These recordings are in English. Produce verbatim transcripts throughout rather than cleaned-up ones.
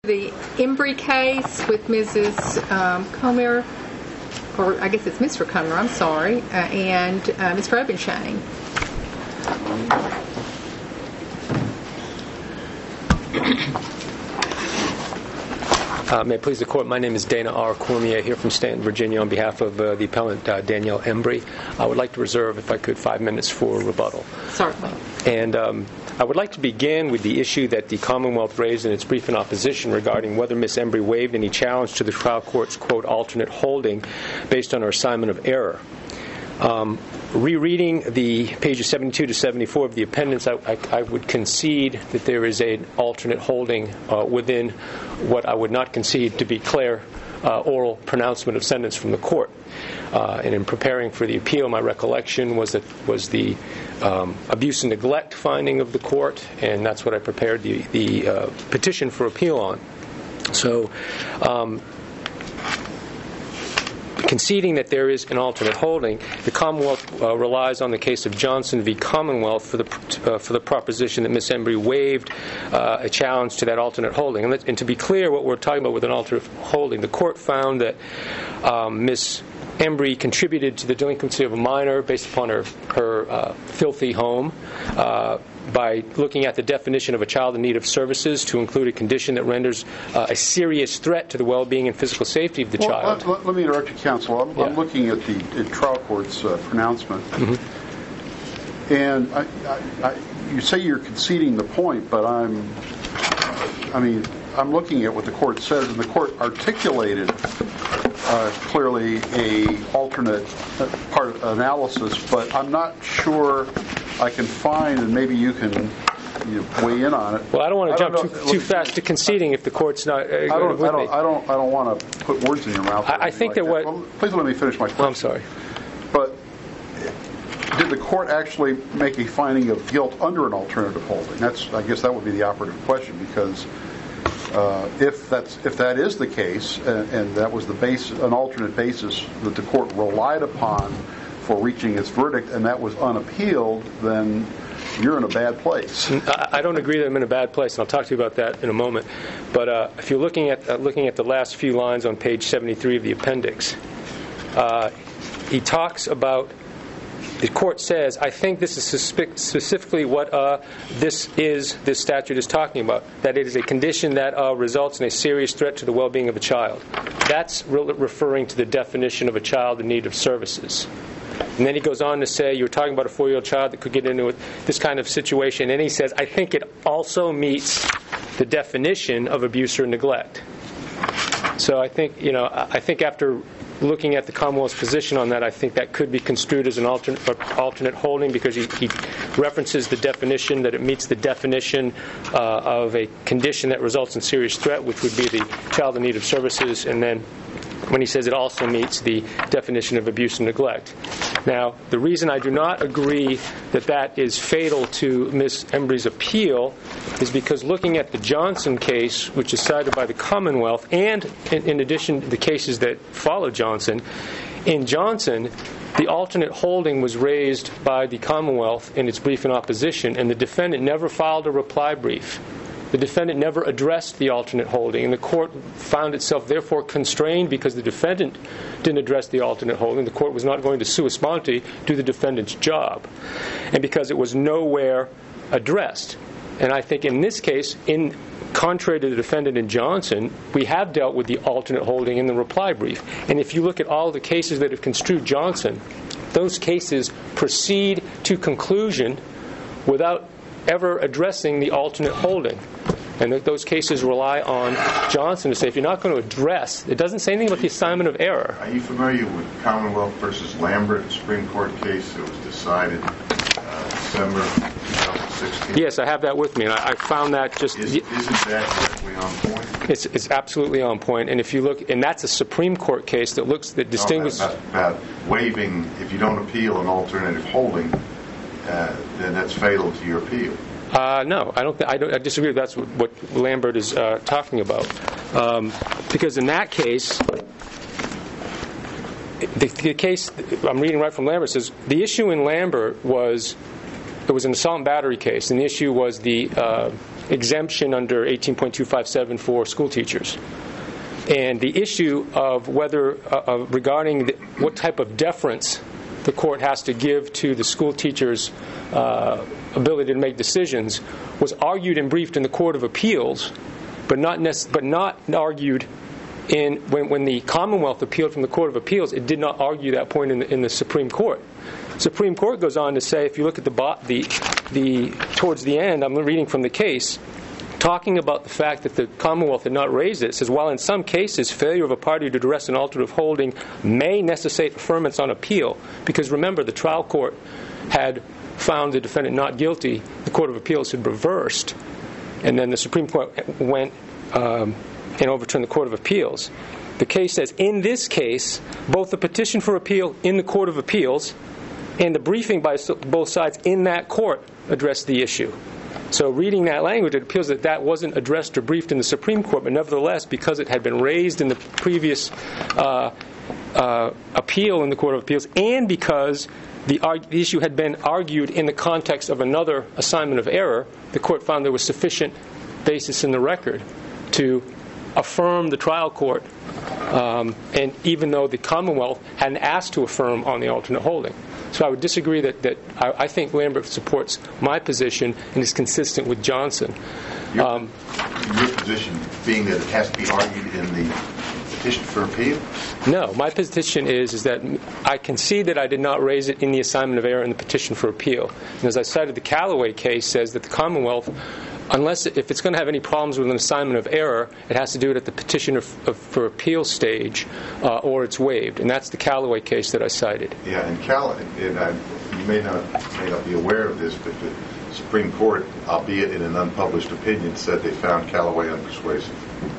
The Embry case with Missus Um, Comer, or I guess it's Mister Comer, I'm sorry, uh, and uh, Mister Obenshain. Uh, may it please the Court, my name is Dana R. Cormier here from Stanton, Virginia, on behalf of uh, the appellant uh, Danielle Embry. I would like to reserve, if I could, five minutes for rebuttal. Certainly. And um, I would like to begin with the issue that the Commonwealth raised in its brief in opposition regarding whether Miz Embry waived any challenge to the trial court's, quote, alternate holding based on her assignment of error. Um, rereading the pages seventy-two to seventy-four of the appendix, I, I, I would concede that there is an alternate holding uh, within what I would not concede to be clear uh, oral pronouncement of sentence from the court. Uh, and in preparing for the appeal, my recollection was that was the um, abuse and neglect finding of the court, and that's what I prepared the, the uh, petition for appeal on. So, um, conceding that there is an alternate holding, the Commonwealth uh, relies on the case of Johnson v. Commonwealth for the uh, for the proposition that Miz Embry waived uh, a challenge to that alternate holding. And, let, and to be clear, what we're talking about with an alternate holding, the court found that um, Miz Embry contributed to the delinquency of a minor based upon her her uh, filthy home uh, by looking at the definition of a child in need of services to include a condition that renders uh, a serious threat to the well-being and physical safety of the well, child. Let, let me interrupt you, counsel. I'm, yeah. I'm looking at the, the trial court's uh, pronouncement, mm-hmm. and I, I, I, you say you're conceding the point, but I'm, I mean, I'm looking at what the court says, and the court articulated uh, clearly a alternate part of analysis, but I'm not sure I can find, and maybe you can you know, weigh in on it. Well, I don't want to jump know, too, too fast to conceding if the court's not uh, I don't, with I don't, me. I don't, I don't want to put words in your mouth. I, I think like that what... Well, please let me finish my question. Oh, I'm sorry. But did the court actually make a finding of guilt under an alternative holding? That's, I guess that would be the operative question, because uh, if that's if that is the case, and, and that was the base, an alternate basis that the court relied upon for reaching its verdict, and that was unappealed, then you're in a bad place. I don't agree that I'm in a bad place, and I'll talk to you about that in a moment. But uh, if you're looking at uh, looking at the last few lines on page seventy-three of the appendix, uh, he talks about, the court says, I think this is suspe- specifically what uh, this is, this statute is talking about, that it is a condition that uh, results in a serious threat to the well-being of a child. That's re- referring to the definition of a child in need of services. And then he goes on to say, you were talking about a four-year-old child that could get into this kind of situation. And he says, I think it also meets the definition of abuse or neglect. So I think, you know, I think after looking at the Commonwealth's position on that, I think that could be construed as an alternate, alternate holding, because he, he references the definition, that it meets the definition uh, of a condition that results in serious threat, which would be the child in need of services, and then when he says it also meets the definition of abuse and neglect. Now, the reason I do not agree that that is fatal to Miz Embry's appeal is because looking at the Johnson case, which is cited by the Commonwealth, and in, in addition to the cases that follow Johnson, in Johnson, the alternate holding was raised by the Commonwealth in its brief in opposition, and the defendant never filed a reply brief. The defendant never addressed the alternate holding, and the court found itself therefore constrained because the defendant didn't address the alternate holding. The court was not going to sua sponte do the defendant's job, and because it was nowhere addressed. And I think in this case, in contrary to the defendant in Johnson, we have dealt with the alternate holding in the reply brief. And if you look at all the cases that have construed Johnson, those cases proceed to conclusion without ever addressing the alternate holding. And th- those cases rely on Johnson to say, if you're not going to address, it doesn't say anything about the assignment of error. Are you familiar with Commonwealth versus Lambert, a Supreme Court case that was decided uh, December twenty sixteen? Yes, I have that with me, and I, I found that just... Is, isn't that directly on point? It's, it's absolutely on point, and if you look, and that's a Supreme Court case that looks, that distinguishes... No, about, about waiving, if you don't appeal an alternative holding, uh, then that's fatal to your appeal. Uh, no, I don't. Th- I don't. I disagree. That's what, what Lambert is uh, talking about, um, because in that case, the, the case I'm reading right from Lambert says the issue in Lambert was it was an assault and battery case, and the issue was the uh, exemption under eighteen point two five seven for school teachers. And the issue of whether, uh, uh, regarding the, what type of deference the court has to give to the school teacher's uh, ability to make decisions was argued and briefed in the Court of Appeals, but not nec- but not argued in when, when the Commonwealth appealed from the Court of Appeals. It did not argue that point in the, in the Supreme Court. Supreme Court goes on to say, if you look at the the the towards the end, I'm reading from the case, talking about the fact that the Commonwealth had not raised it. It says, while in some cases failure of a party to address an alternative holding may necessitate affirmance on appeal, because remember, the trial court had found the defendant not guilty, the Court of Appeals had reversed, and then the Supreme Court went um, and overturned the Court of Appeals. The case says, in this case, both the petition for appeal in the Court of Appeals and the briefing by both sides in that court addressed the issue. So reading that language, it appears that that wasn't addressed or briefed in the Supreme Court, but nevertheless, because it had been raised in the previous uh, uh, appeal in the Court of Appeals, and because the, arg- the issue had been argued in the context of another assignment of error, the court found there was sufficient basis in the record to affirm the trial court, um, and even though the Commonwealth hadn't asked to affirm on the alternate holding. So I would disagree that, that I, I think Lambert supports my position and is consistent with Johnson. Your, um, your position being that it has to be argued in the petition for appeal? No, my position is, is that I concede that I did not raise it in the assignment of error in the petition for appeal. And as I cited, the Callaway case says that the Commonwealth, unless if it's going to have any problems with an assignment of error, it has to do it at the petition of, of, for appeal stage, uh, or it's waived. And that's the Callaway case that I cited. Yeah, and Callaway, and I, you may not may not be aware of this, but the Supreme Court, albeit in an unpublished opinion, said they found Callaway unpersuasive.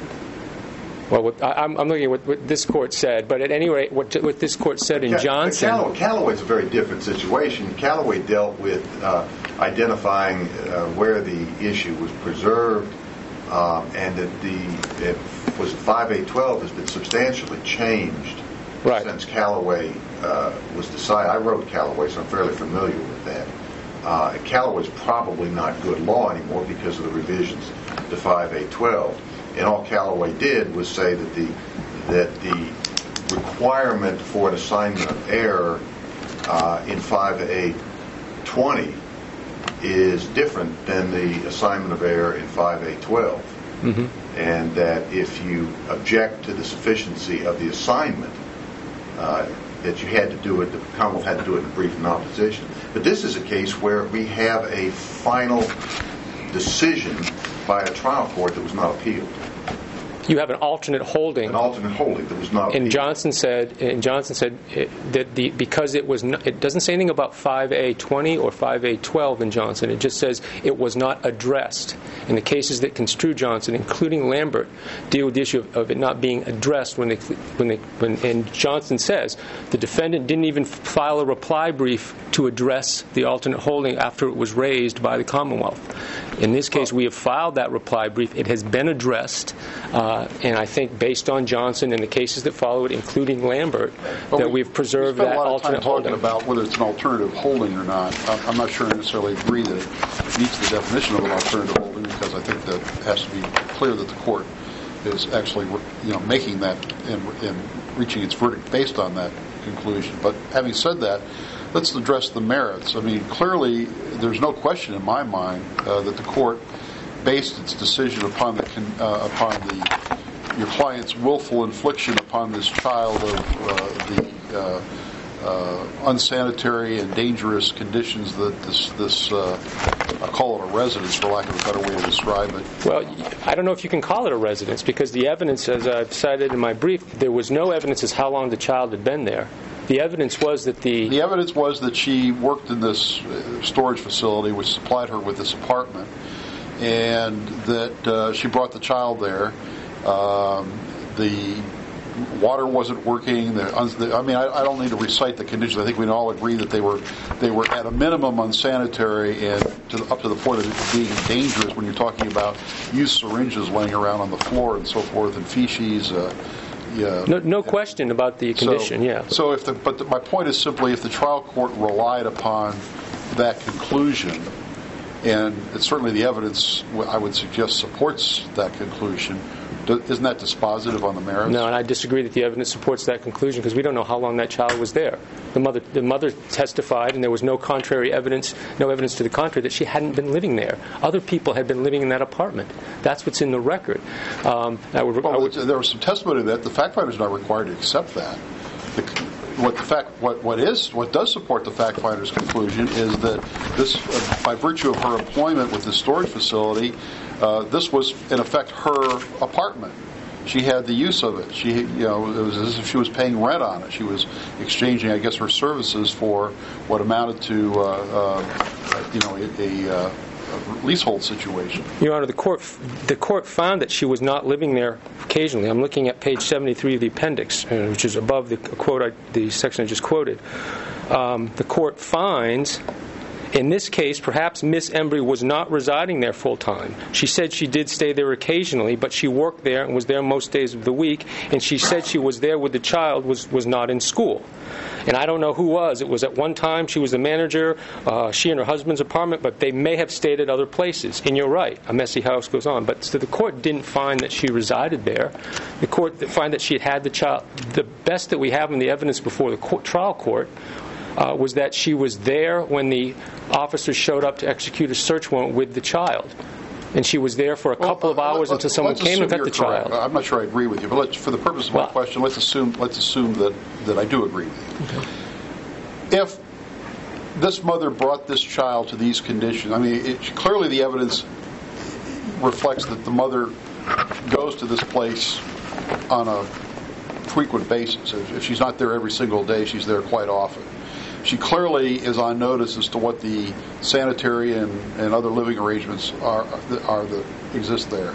Well, what, I, I'm looking at what, what this court said, but at any rate, what, what this court said in Ca- Johnson... Callaway, Callaway's a very different situation. Callaway dealt with uh, identifying uh, where the issue was preserved, um, and that the it was five eight twelve has been substantially changed right. since Callaway uh, was decided. I wrote Callaway, so I'm fairly familiar with that. Uh, Callaway's probably not good law anymore because of the revisions to five eight twelve. And all Callaway did was say that the that the requirement for an assignment of error uh, in five eight twenty is different than the assignment of error in five eight twelve. Mm-hmm. And that if you object to the sufficiency of the assignment, uh, that you had to do it, the Commonwealth had to do it in brief and opposition. But this is a case where we have a final decision by a trial court that was not appealed. You have an alternate holding. An alternate holding that was not appealed. And Johnson said, and Johnson said it, that the because it was not, it doesn't say anything about five A twenty or five A twelve in Johnson. It just says it was not addressed. And the cases that construe Johnson, including Lambert, deal with the issue of, of it not being addressed when they when they when. And Johnson says the defendant didn't even file a reply brief to address the alternate holding after it was raised by the Commonwealth. In this case, we have filed that reply brief. It has been addressed. Uh, and I think based on Johnson and the cases that follow it, including Lambert, well, that we, we've preserved we that alternate holding. Talking about whether it's an alternative holding or not. I'm not sure I necessarily agree that it meets the definition of an alternative holding, because I think that it has to be clear that the court is actually, you know, making that and, and reaching its verdict based on that conclusion. But having said that, let's address the merits. I mean, clearly, there's no question in my mind uh, that the court based its decision upon the uh, upon the your client's willful infliction upon this child of uh, the uh, uh, unsanitary and dangerous conditions that this this uh, I call it a residence, for lack of a better way to describe it. Well, I don't know if you can call it a residence, because the evidence, as I've cited in my brief, there was no evidence as how long the child had been there. The evidence was that the... The evidence was that she worked in this storage facility which supplied her with this apartment, and that uh, she brought the child there. Um, the water wasn't working. The, I mean, I, I don't need to recite the conditions. I think we can all agree that they were they were at a minimum unsanitary and to the, up to the point of it being dangerous when you're talking about used syringes laying around on the floor and so forth, and feces. Uh, Yeah. No, no question about the condition. So, yeah. So if the, but the, my point is simply, if the trial court relied upon that conclusion, and it's certainly the evidence, I would suggest, supports that conclusion. Isn't that dispositive on the merits? No, and I disagree that the evidence supports that conclusion because we don't know how long that child was there. The mother, the mother testified, and there was no contrary evidence, no evidence to the contrary, that she hadn't been living there. Other people had been living in that apartment. That's what's in the record. Um, I would, well, I would, there was some testimony that the fact finder is not required to accept that. The, what the fact, what what is, what does support the fact finder's conclusion is that this, uh, by virtue of her employment with the storage facility, uh, this was in effect her apartment. She had the use of it. She, you know, it was as if she was paying rent on it. She was exchanging, I guess, her services for what amounted to, uh, uh, you know, a, a, a leasehold situation. Your Honor, the court the court found that she was not living there occasionally. I'm looking at page seventy-three of the appendix, uh, which is above the quote, I, the section I just quoted. Um, the court finds, in this case, perhaps Miss Embry was not residing there full time. She said she did stay there occasionally, but she worked there and was there most days of the week, and she said she was there with the child, was, was not in school. And I don't know who was. It was at one time she was the manager, uh, she and her husband's apartment, but they may have stayed at other places. And you're right, a messy house goes on. But so the court didn't find that she resided there. The court found that she had had the child. The best that we have in the evidence before the court, trial court uh, was that she was there when the officers showed up to execute a search warrant with the child. And she was there for a couple well, of hours let, until someone came and got the correct. child. I'm not sure I agree with you, but let's, for the purpose of my well, question, let's assume let's assume that, that I do agree with you. Okay. If this mother brought this child to these conditions, I mean, it, clearly the evidence reflects that the mother goes to this place on a frequent basis. If, if she's not there every single day, she's there quite often. She clearly is on notice as to what the sanitary and, and other living arrangements are, are that exist there.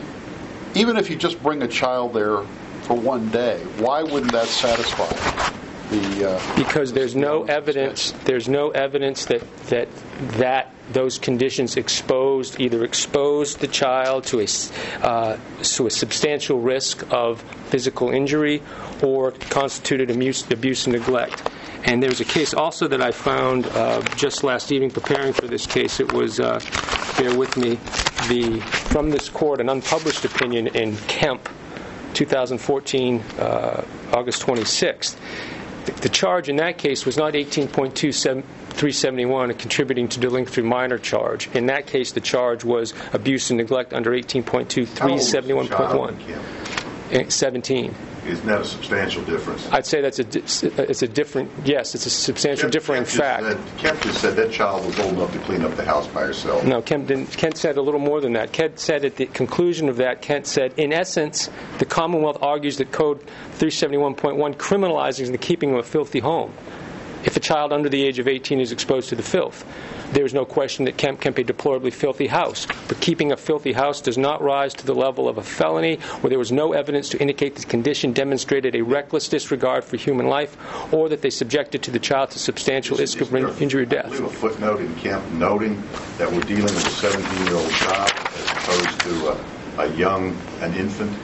Even if you just bring a child there for one day, why wouldn't that satisfy the? Uh, because there's no evidence. There's no evidence that that that those conditions exposed either exposed the child to a uh, to a substantial risk of physical injury or constituted abuse, abuse and neglect. And there's a case also that I found uh, just last evening preparing for this case. It was, uh, bear with me, the from this court, an unpublished opinion in Kemp, two thousand fourteen, uh, August twenty-sixth. The, the charge in that case was not eighteen point two three seventy-one, a contributing to delinquency minor charge. In that case, the charge was abuse and neglect under eighteen point two three seventy-one point one. seventeen. Isn't that a substantial difference? I'd say that's a it's a different yes, it's a substantial Kemp, differing Kemp fact. Said, Kemp just said that child was old enough to clean up the house by herself. No, Kemp didn't. Kent said a little more than that. Kent said at the conclusion of that, Kent said, in essence, the Commonwealth argues that Code three seventy-one point one criminalizes the keeping of a filthy home. If a child under the age of eighteen is exposed to the filth, there is no question that Kemp can be a deplorably filthy house. But keeping a filthy house does not rise to the level of a felony where there was no evidence to indicate the condition demonstrated a reckless disregard for human life or that they subjected to the child to substantial risk of injury or death. I believe a footnote in Kemp noting that we're dealing with a seventeen-year-old child as opposed to a, a young, an infant.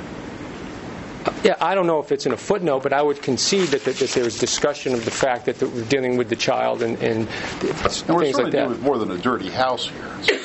Yeah, I don't know if it's in a footnote, but I would concede that, that, that there's discussion of the fact that, that we're dealing with the child and, and, and things we're like that. Dealing with more than a dirty house here.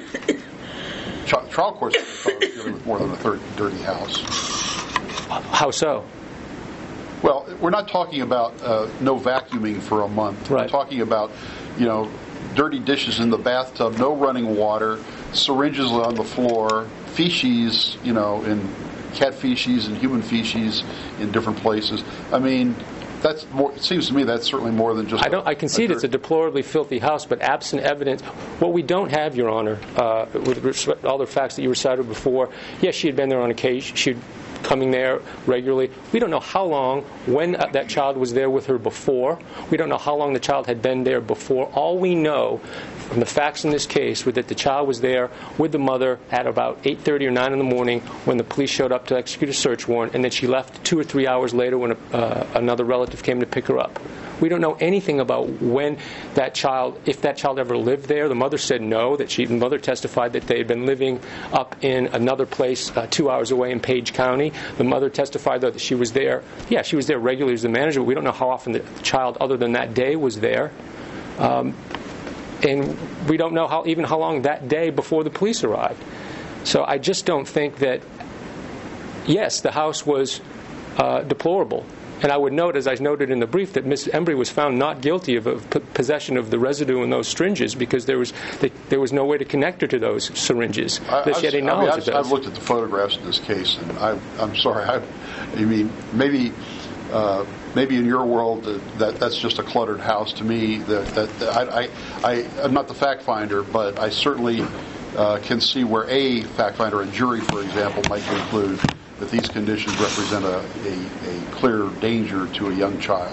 Trial courts are dealing with more than a third dirty house. How so? Well, we're not talking about uh, no vacuuming for a month. Right. We're talking about, you know, dirty dishes in the bathtub, no running water, syringes on the floor, feces, you know, in cat feces and human feces in different places. I mean, that's more. It seems to me that's certainly more than just. I don't. A, I concede a it's a deplorably filthy house, but absent evidence, what we don't have, Your Honor, uh, with respect to all the facts that you recited before. Yes, she had been there on occasion. She'd coming there regularly. We don't know how long, when uh, that child was there with her before. We don't know how long the child had been there before. All we know from the facts in this case was that the child was there with the mother at about eight thirty or nine in the morning when the police showed up to execute a search warrant, and then she left two or three hours later when a, uh, another relative came to pick her up. We don't know anything about when that child, if that child ever lived there. The mother said no, that she, the mother testified that they had been living up in another place uh, two hours away in Page County. The mother testified, though, that she was there. Yeah, she was there regularly as the manager, but we don't know how often the child, other than that day, was there. Um, and we don't know how even how long that day before the police arrived. So I just don't think that, yes, the house was uh, deplorable. And I would note, as I noted in the brief, that Miss Embry was found not guilty of, of p- possession of the residue in those syringes because there was they, there was no way to connect her to those syringes. I, that she had any I mean, knowledge I've, of those. I've looked at the photographs in this case, and I, I'm sorry. I, I mean, maybe uh, maybe in your world uh, that that's just a cluttered house. To me, that, that, that I, I, I I'm not the fact finder, but I certainly uh, can see where a fact finder and jury, for example, might conclude that these conditions represent a, a, a clear danger to a young child.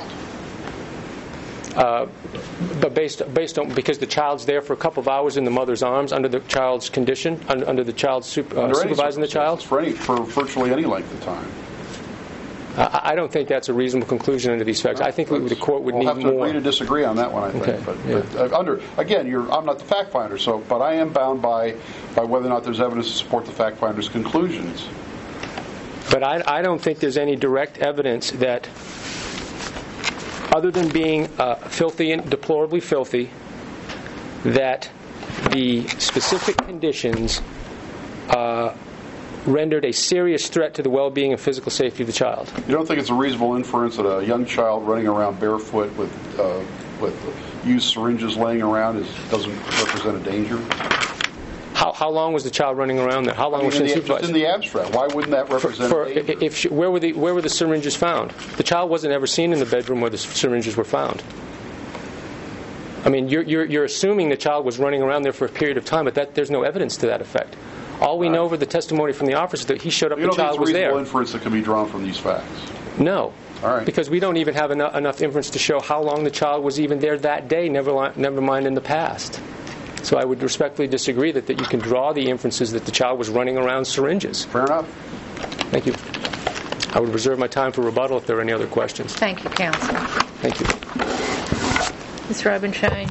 Uh, but based based on because the child's there for a couple of hours in the mother's arms under the child's condition, under, under the child's super, uh, Under supervising the child, for any for virtually any length of time. uh, I don't think that's a reasonable conclusion under these facts. I think That's, the court would we'll need have to more. agree to disagree on that one, I think. Okay, But, yeah. but uh, under again, you're I'm not the fact finder, so but I am bound by by whether or not there's evidence to support the fact finder's conclusions. But I, I don't think there's any direct evidence that, other than being uh, filthy and deplorably filthy, that the specific conditions uh, rendered a serious threat to the well-being and physical safety of the child. You don't think it's a reasonable inference that a young child running around barefoot with uh, with used syringes laying around is doesn't represent a danger? How how long was the child running around there? How long I mean, was she in the, supervised? just in the abstract, why wouldn't that represent For, a danger? if she, where were the where were the syringes found? The child wasn't ever seen in the bedroom where the syringes were found. I mean, you're you're, you're assuming the child was running around there for a period of time, but that there's no evidence to that effect. All we know over the testimony from the officer that he showed up, you the don't think child it's a was reasonable there. inference that can be drawn from these facts? No. All right. Because we don't even have enough, enough inference to show how long the child was even there that day, never, li- never mind in the past. So I would respectfully disagree that, that you can draw the inferences that the child was running around syringes. Fair enough. Thank you. I would reserve my time for rebuttal if there are any other questions. Thank you, counsel. Thank you. Miz Robinshine.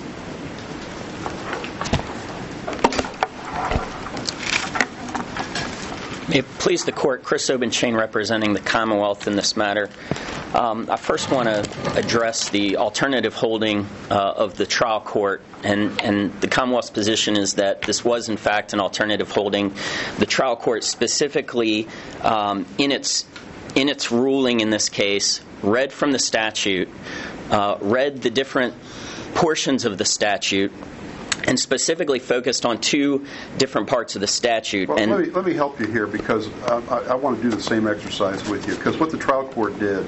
May it please the Court, Chris Obenchain representing the Commonwealth in this matter. Um, I first want to address the alternative holding uh, of the trial court, and, and the Commonwealth's position is that this was in fact an alternative holding. The trial court specifically, um, in its in its ruling in this case, read from the statute, uh, read the different portions of the statute, and specifically focused on two different parts of the statute. Well, and let me, let me help you here because um, I, I want to do the same exercise with you. Because what the trial court did,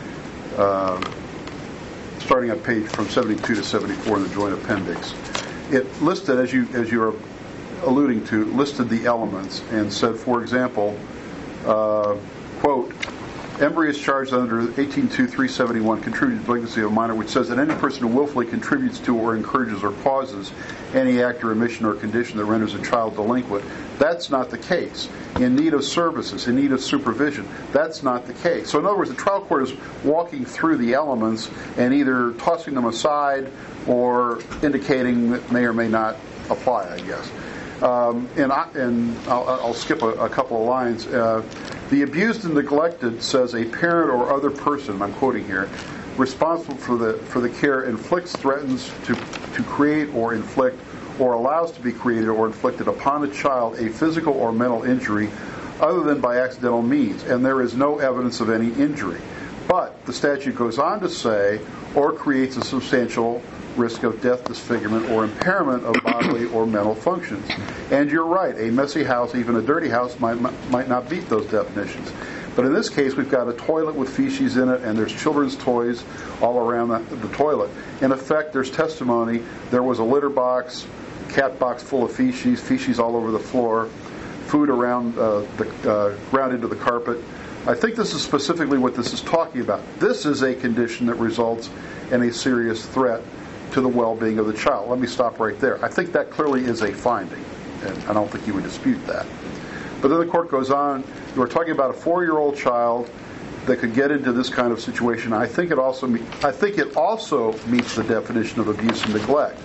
uh, starting on page from seventy-two to seventy-four in the joint appendix, it listed, as you as you're alluding to, listed the elements and said, for example, uh, quote, Embry is charged under eighteen two three seventy-one, contributed to delinquency of a minor, which says that any person who willfully contributes to or encourages or causes any act or omission or condition that renders a child delinquent. That's not the case. In need of services, in need of supervision, that's not the case. So in other words, the trial court is walking through the elements and either tossing them aside or indicating that may or may not apply, I guess. Um, and I, and I'll, I'll skip a, a couple of lines. Uh, the abused and neglected says a parent or other person, I'm quoting here, responsible for the for the care inflicts, threatens to to create or inflict or allows to be created or inflicted upon a child a physical or mental injury other than by accidental means, and there is no evidence of any injury. But the statute goes on to say, or creates a substantial risk of death, disfigurement, or impairment of bodily or mental functions. And you're right, a messy house, even a dirty house, might might not beat those definitions. But in this case, we've got a toilet with feces in it, and there's children's toys all around the, the toilet. In effect, there's testimony. There was a litter box, cat box full of feces, feces all over the floor, food around uh, the uh, ground into the carpet. I think this is specifically what this is talking about. This is a condition that results in a serious threat to the well-being of the child. Let me stop right there. I think that clearly is a finding, and I don't think you would dispute that. But then the court goes on. We're talking about a four-year-old child that could get into this kind of situation. I think it also me- I think it also meets the definition of abuse and neglect.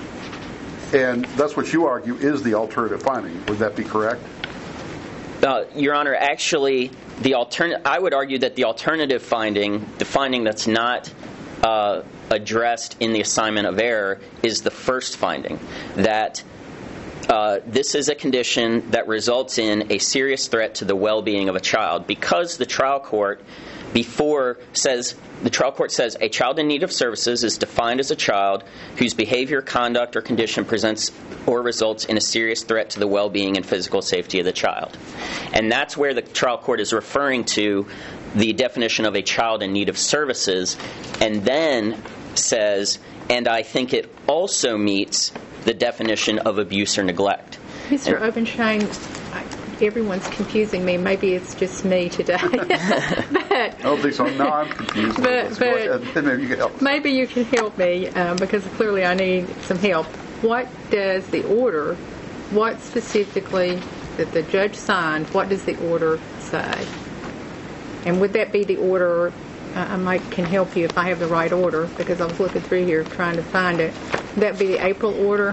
And that's what you argue is the alternative finding. Would that be correct? Uh, Your Honor, actually, the altern- I would argue that the alternative finding, the finding that's not uh, addressed in the assignment of error is the first finding, that uh, this is a condition that results in a serious threat to the well-being of a child, because the trial court before says, the trial court says, a child in need of services is defined as a child whose behavior, conduct, or condition presents or results in a serious threat to the well-being and physical safety of the child. And that's where the trial court is referring to the definition of a child in need of services, and then says, and I think it also meets the definition of abuse or neglect. Mister Obenshain, everyone's confusing me. Maybe it's just me today. but, I don't think so. No, I'm confused. But, but maybe you can help. Maybe you can help me, um, because clearly I need some help. What does the order, what specifically that the judge signed, what does the order say? And would that be the order? Uh, I might can help you if I have the right order, because I was looking through here trying to find it. Would that be the April order?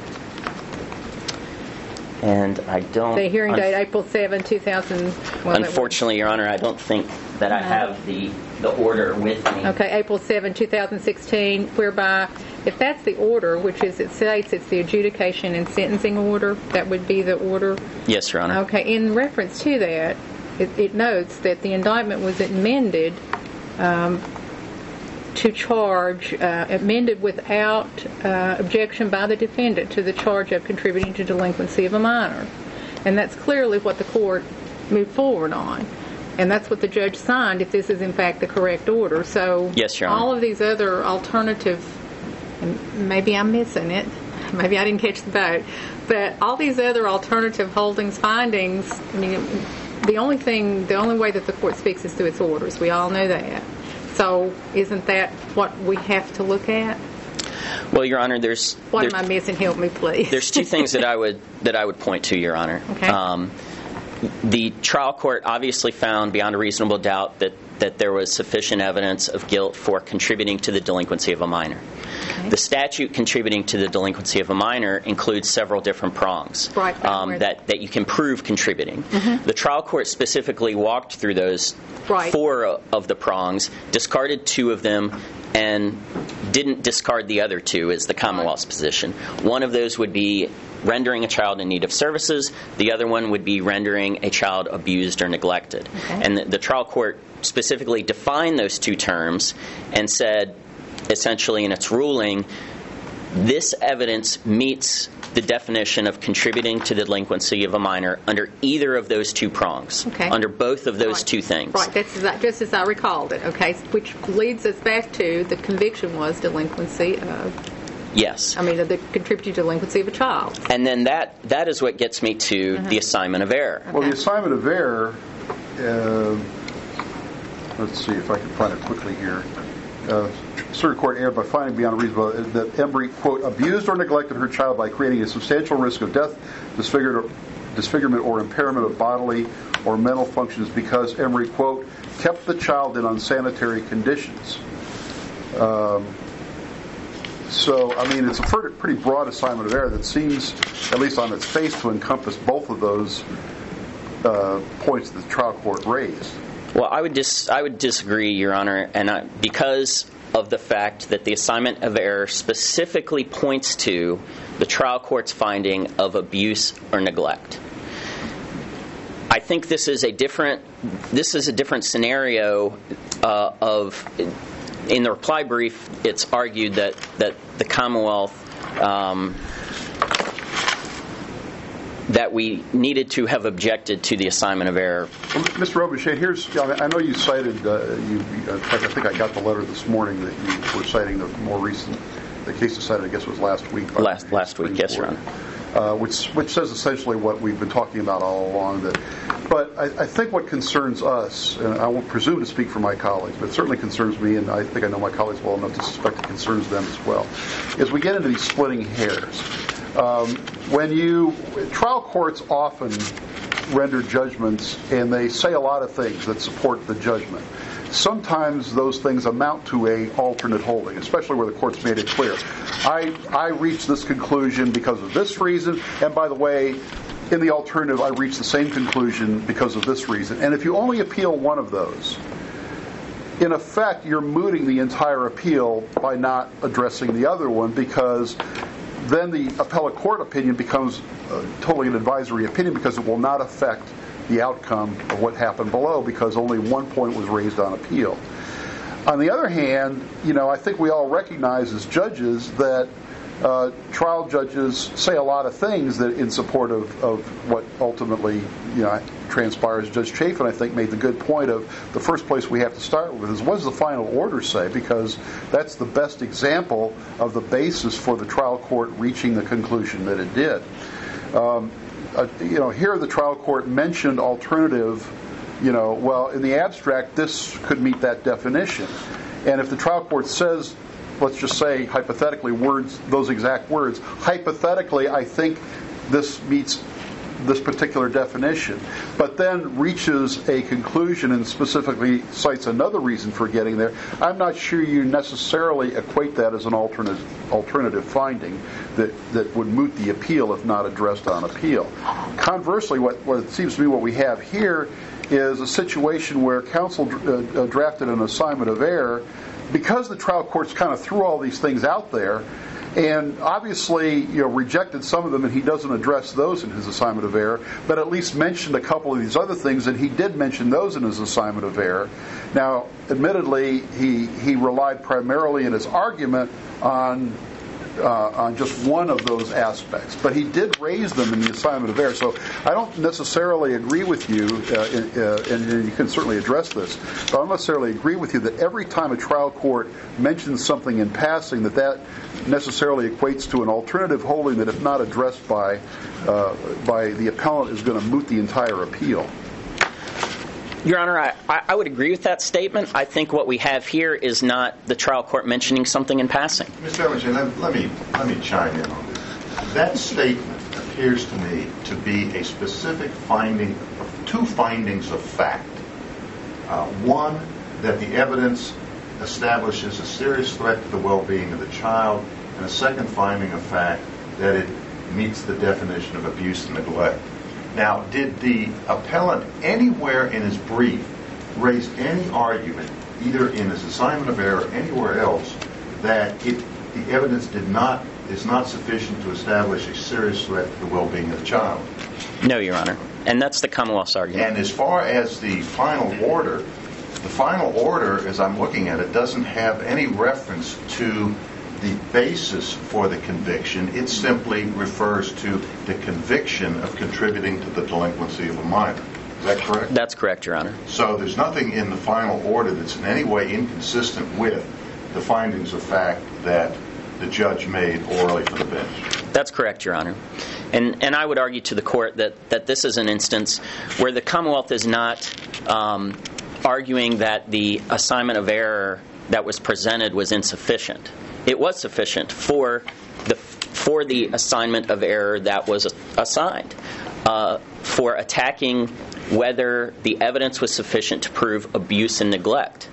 And I don't... The hearing date, April seventh, two thousand... Well, unfortunately, Your Honor, I don't think that I have the, the order with me. Okay, April seventh, two thousand sixteen, whereby, if that's the order, which is, it states it's the adjudication and sentencing order, that would be the order? Yes, Your Honor. Okay, in reference to that, it, it notes that the indictment was amended um, to charge, uh, amended without uh, objection by the defendant to the charge of contributing to delinquency of a minor. And that's clearly what the court moved forward on. And that's what the judge signed, if this is in fact the correct order. So yes, Your Honor. All of these other alternative, and maybe I'm missing it, maybe I didn't catch the boat, but all these other alternative holdings, findings, I mean, the only thing, the only way that the court speaks is through its orders. We all know that. So isn't that what we have to look at? Well, Your Honor, there's... What there's, am I missing? Help me, please. There's two things that I would that I would point to, Your Honor. Okay. Um, the trial court obviously found beyond a reasonable doubt that, that there was sufficient evidence of guilt for contributing to the delinquency of a minor. Okay. The statute contributing to the delinquency of a minor includes several different prongs right, um, that, that you can prove contributing. Mm-hmm. The trial court specifically walked through those right. four of the prongs, discarded two of them, and didn't discard the other two, is the Commonwealth's position. One of those would be rendering a child in need of services. The other one would be rendering a child abused or neglected. Okay. And the, the trial court specifically defined those two terms and said, essentially in its ruling, this evidence meets the definition of contributing to the delinquency of a minor under either of those two prongs, okay. under both of those right. two things. Right, that's exact, just as I recalled it, okay, which leads us back to the conviction was delinquency of... Yes. I mean, the contributing to delinquency of a child. And then that that is what gets me to uh-huh. the assignment of error. Okay. Well, the assignment of error, uh, let's see if I can find it quickly here. Uh, Circuit Court erred by finding beyond a reasonable that Embry, quote, abused or neglected her child by creating a substantial risk of death, disfigurement, disfigurement or impairment of bodily or mental functions because Embry, quote, kept the child in unsanitary conditions. Um, So, I mean, it's a pretty broad assignment of error that seems, at least on its face, to encompass both of those uh, points that the trial court raised. Well, I would dis- I would disagree, Your Honor, and I, because of the fact that the assignment of error specifically points to the trial court's finding of abuse or neglect. I think this is a different this is a different scenario uh, of. In the reply brief, it's argued that, that the Commonwealth, um, that we needed to have objected to the assignment of error. Well, Mister Obenshain, here's, I know you cited, uh, you, in fact, I think I got the letter this morning that you were citing the more recent, the case decided, I guess, was last week. Last last week, yes, Your Honor. Uh, which which says essentially what we've been talking about all along. That, but I, I think what concerns us, and I won't presume to speak for my colleagues, but it certainly concerns me, and I think I know my colleagues well enough to suspect it concerns them as well, is we get into these splitting hairs. Um, when you, trial courts often render judgments, and they say a lot of things that support the judgment. Sometimes those things amount to a alternate holding, especially where the court's made it clear. I I reached this conclusion because of this reason, and by the way, in the alternative, I reached the same conclusion because of this reason. And if you only appeal one of those, in effect, you're mooting the entire appeal by not addressing the other one, because then the appellate court opinion becomes uh, totally an advisory opinion, because it will not affect the outcome of what happened below, because only one point was raised on appeal. On the other hand, you know, I think we all recognize as judges that uh, trial judges say a lot of things that in support of, of what ultimately, you know, transpires. Judge Chafin, I think, made the good point of the first place we have to start with is, what does the final order say? Because that's the best example of the basis for the trial court reaching the conclusion that it did. Um, uh, you know, here the trial court mentioned alternative, you know, well, in the abstract, this could meet that definition. And if the trial court says, let's just say hypothetically words, those exact words, hypothetically, I think this meets this particular definition, but then reaches a conclusion and specifically cites another reason for getting there, I'm not sure you necessarily equate that as an alternative alternative finding that, that would moot the appeal if not addressed on appeal. Conversely, what, what it seems to me what we have here is a situation where counsel uh, drafted an assignment of error because the trial courts kind of threw all these things out there, and obviously, you know, rejected some of them, and he doesn't address those in his assignment of error, but at least mentioned a couple of these other things, and he did mention those in his assignment of error. Now, admittedly, he he relied primarily in his argument on uh, on just one of those aspects, but he did raise them in the assignment of error. So I don't necessarily agree with you, uh, in, uh, and, and you can certainly address this, but I don't necessarily agree with you that every time a trial court mentions something in passing, that that necessarily equates to an alternative holding that, if not addressed by uh, by the appellant, is going to moot the entire appeal. Your Honor, I, I would agree with that statement. I think what we have here is not the trial court mentioning something in passing. Mister Evans, let, let me let me chime in on this. That statement appears to me to be a specific finding, two findings of fact. Uh, one, that the evidence establishes a serious threat to the well-being of the child, and a second finding of fact that it meets the definition of abuse and neglect. Now, did the appellant anywhere in his brief raise any argument, either in his assignment of error or anywhere else, that it, the evidence did not is not sufficient to establish a serious threat to the well-being of the child? No, Your Honor. And that's the Commonwealth's argument. And as far as the final order, the final order, as I'm looking at it, doesn't have any reference to the basis for the conviction. It simply refers to the conviction of contributing to the delinquency of a minor. Is that correct? That's correct, Your Honor. So there's nothing in the final order that's in any way inconsistent with the findings of fact that the judge made orally for the bench. That's correct, Your Honor. And and I would argue to the court that, that this is an instance where the Commonwealth is not um, arguing that the assignment of error that was presented was insufficient. It was sufficient for the for the assignment of error that was assigned, uh, for attacking whether the evidence was sufficient to prove abuse and neglect.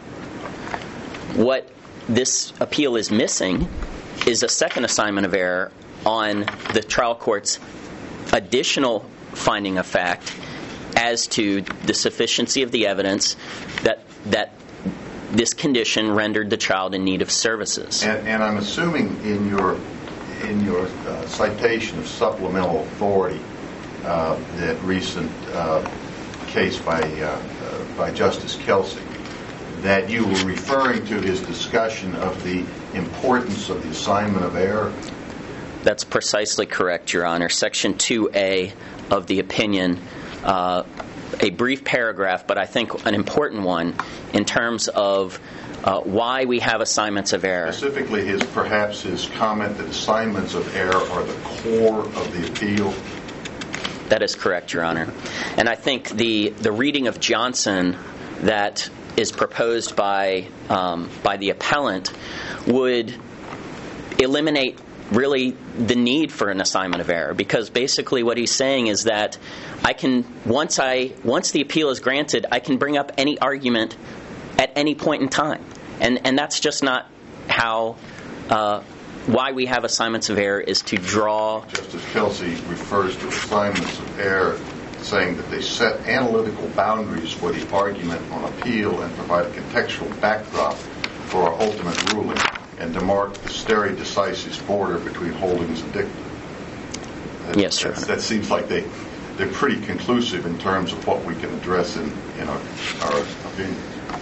What this appeal is missing is a second assignment of error on the trial court's additional finding of fact as to the sufficiency of the evidence that that this condition rendered the child in need of services. And, and I'm assuming in your in your uh, citation of supplemental authority, uh, that recent uh, case by uh, uh, by Justice Kelsey, that you were referring to his discussion of the importance of the assignment of error. That's precisely correct, Your Honor. Section two A of the opinion, uh, a brief paragraph, but I think an important one in terms of uh, why we have assignments of error. Specifically, his perhaps his comment that assignments of error are the core of the appeal. That is correct, Your Honor. And I think the, the reading of Johnson that is proposed by um, by the appellant would eliminate really the need for an assignment of error, because basically what he's saying is that I can once I once the appeal is granted, I can bring up any argument at any point in time, and and that's just not how uh, why we have assignments of error is to draw. Justice Kelsey refers to assignments of error saying that they set analytical boundaries for the argument on appeal and provide a contextual backdrop for our ultimate ruling, and to mark the stare decisis border between holdings and dicta. That, yes, sir. That seems like they, they're pretty conclusive in terms of what we can address in, in our, our opinion.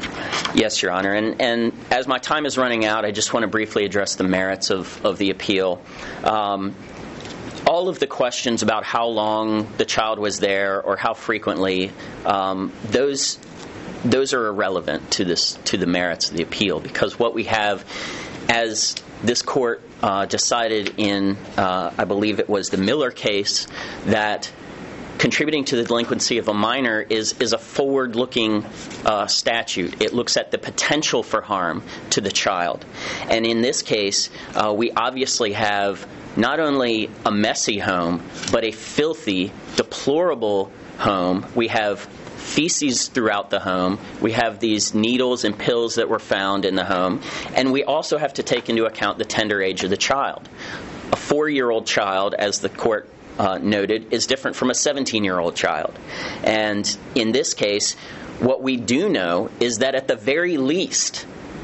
Yes, Your Honor. And, and as my time is running out, I just want to briefly address the merits of, of the appeal. Um, all of the questions about how long the child was there or how frequently, um, those those are irrelevant to this to the merits of the appeal, because what we have, as this court uh, decided in, uh, I believe it was the Miller case, that contributing to the delinquency of a minor is, is a forward-looking uh, statute. It looks at the potential for harm to the child. And in this case, uh, we obviously have not only a messy home, but a filthy, deplorable home. We have feces throughout the home. We have these needles and pills that were found in the home. And we also have to take into account the tender age of the child. A four-year-old child, as the court Uh, noted, is different from a seventeen-year-old child. And in this case, what we do know is that at the very least,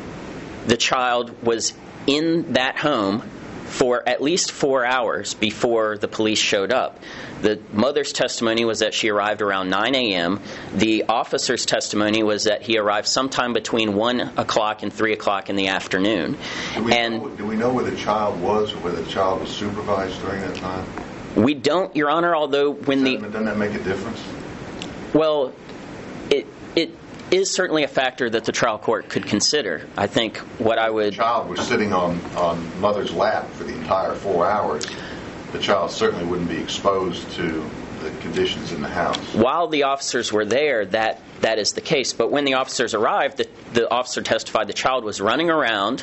the child was in that home for at least four hours before the police showed up. The mother's testimony was that she arrived around nine a.m. The officer's testimony was that he arrived sometime between one o'clock and three o'clock in the afternoon. Do we, and know, do we know where the child was or whether the child was supervised during that time? We don't, Your Honor, although when the... Doesn't that make a difference? Well, it it is certainly a factor that the trial court could consider. I think what I would... The child was sitting on, on mother's lap for the entire four hours. The child certainly wouldn't be exposed to the conditions in the house. While the officers were there, that that is the case. But when the officers arrived, the, the officer testified the child was running around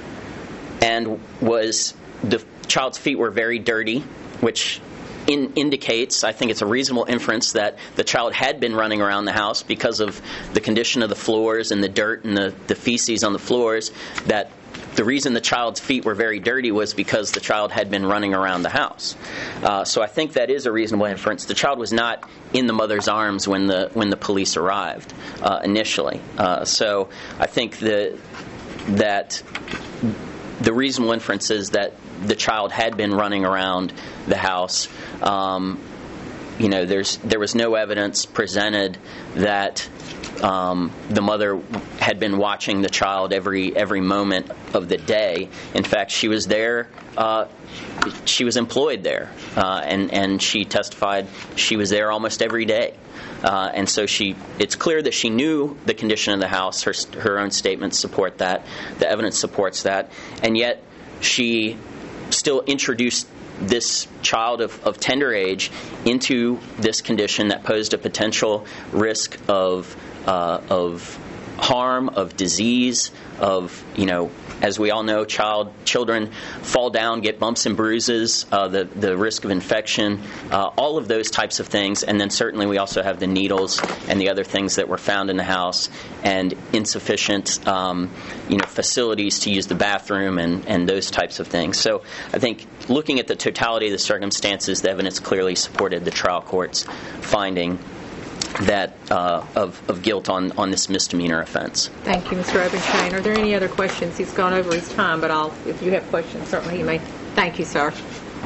and was... The child's feet were very dirty, which in, indicates, I think it's a reasonable inference, that the child had been running around the house because of the condition of the floors and the dirt and the, the feces on the floors, that the reason the child's feet were very dirty was because the child had been running around the house. Uh, so I think that is a reasonable inference. The child was not in the mother's arms when the when the police arrived uh, initially. Uh, so I think the, that the reasonable inference is that the child had been running around the house. Um, you know, there's there was no evidence presented that um, the mother had been watching the child every every moment of the day. In fact, she was there. Uh, she was employed there, uh, and and she testified she was there almost every day. Uh, and so she, it's clear that she knew the condition of the house. Her her own statements support that. The evidence supports that, and yet she still introduced this child of, of tender age into this condition that posed a potential risk of uh, of harm, of disease, of, you know, as we all know, child children fall down, get bumps and bruises, uh, the the risk of infection, uh, all of those types of things, and then certainly we also have the needles and the other things that were found in the house, and insufficient, um, you know, facilities to use the bathroom and and those types of things. So I think looking at the totality of the circumstances, the evidence clearly supported the trial court's finding that uh, of, of guilt on, on this misdemeanor offense. Thank you, Mister Obenshain. Are there any other questions? He's gone over his time, but I'll, if you have questions, certainly you may. Thank you, sir.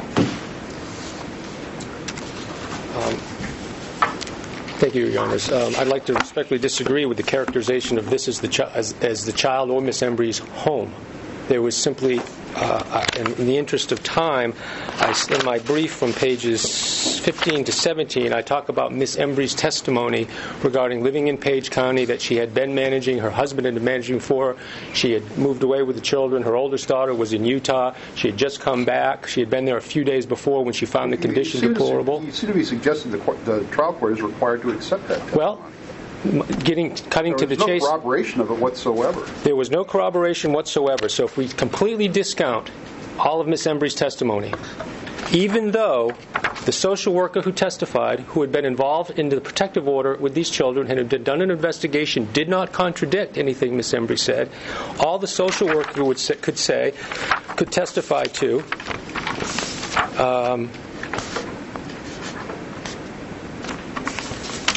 Um, thank you, Your Honors. Um, I'd like to respectfully disagree with the characterization of this as the, chi- as, as the child or Miss Embry's home. There was simply, uh, in, in the interest of time, I, in my brief from pages fifteen to seventeen, I talk about Miss Embry's testimony regarding living in Page County, that she had been managing, her husband had been managing for her. She had moved away with the children. Her oldest daughter was in Utah. She had just come back. She had been there a few days before when she found the condition you deplorable. To, you seem to be suggesting the, court, the trial court is required to accept that testimony. Well, Getting cutting there to the no chase. There was no corroboration of it whatsoever. There was no corroboration whatsoever. So if we completely discount all of Miss Embry's testimony, even though the social worker who testified, who had been involved in the protective order with these children and had done an investigation, did not contradict anything Miss Embry said, all the social worker would say, could say, could testify to. Um,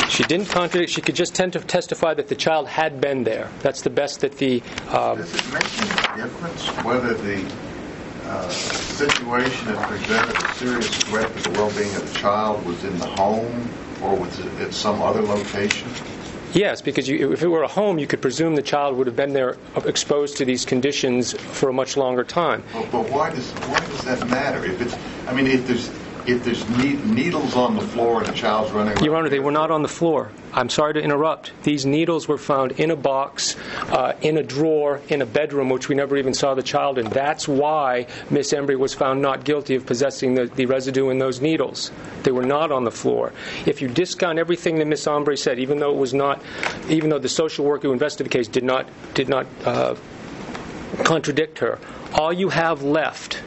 She didn't contradict. She could just tend to testify that the child had been there. That's the best that the... Um, Does it make any difference whether the uh, situation that presented a serious threat to the well-being of the child was in the home or was it at some other location? Yes, because you, if it were a home, you could presume the child would have been there exposed to these conditions for a much longer time. But, but why does why does that matter? If it's, I mean, if there's if there's ne- needles on the floor and a child's running around. Your Honor, they were not on the floor. I'm sorry to interrupt. These needles were found in a box, uh, in a drawer, in a bedroom, which we never even saw the child in. That's why Miss Embry was found not guilty of possessing the, the residue in those needles. They were not on the floor. If you discount everything that Miss Embry said, even though it was not, even though the social worker who investigated the case did not did not uh, contradict her, all you have left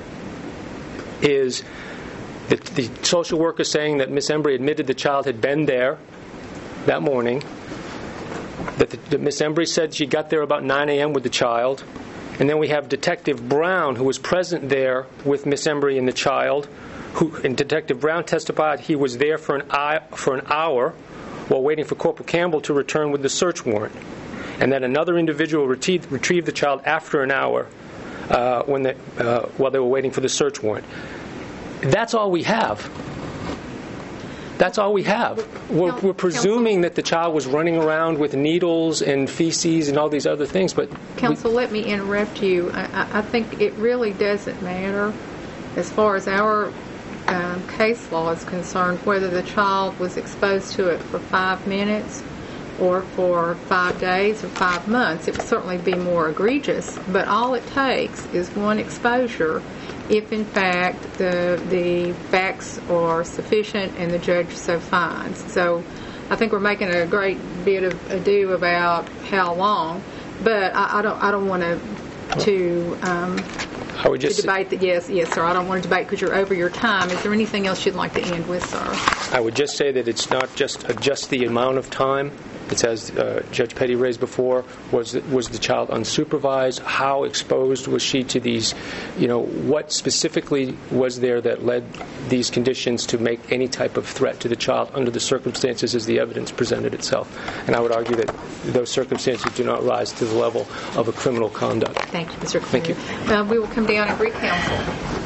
is the, the social worker saying that Miss Embry admitted the child had been there that morning, that, the, that Miss Embry said she got there about nine a.m. with the child, and then we have Detective Brown, who was present there with Miss Embry and the child, who, and Detective Brown testified he was there for an, eye, for an hour while waiting for Corporal Campbell to return with the search warrant, and that another individual retrieved, retrieved the child after an hour uh, when they, uh, while they were waiting for the search warrant. That's all we have. That's all we have. We're, we're presuming that the child was running around with needles and feces and all these other things, but... Counsel, we, let me interrupt you. I, I think it really doesn't matter, as far as our um, case law is concerned, whether the child was exposed to it for five minutes or for five days or five months. It would certainly be more egregious, but all it takes is one exposure if, in fact, the the facts are sufficient and the judge so finds. So I think we're making a great bit of ado about how long, but I, I don't I don't want to to um, I would just to debate that. Yes, yes, sir. I don't want to debate because you're over your time. Is there anything else you'd like to end with, sir? I would just say that it's not just uh, just the amount of time. It's as uh, Judge Petty raised before, was was the child unsupervised? How exposed was she to these, you know, what specifically was there that led these conditions to make any type of threat to the child under the circumstances as the evidence presented itself? And I would argue that those circumstances do not rise to the level of a criminal conduct. Thank you, Mister Cleary. Thank you. Uh, we will come down and recounsel.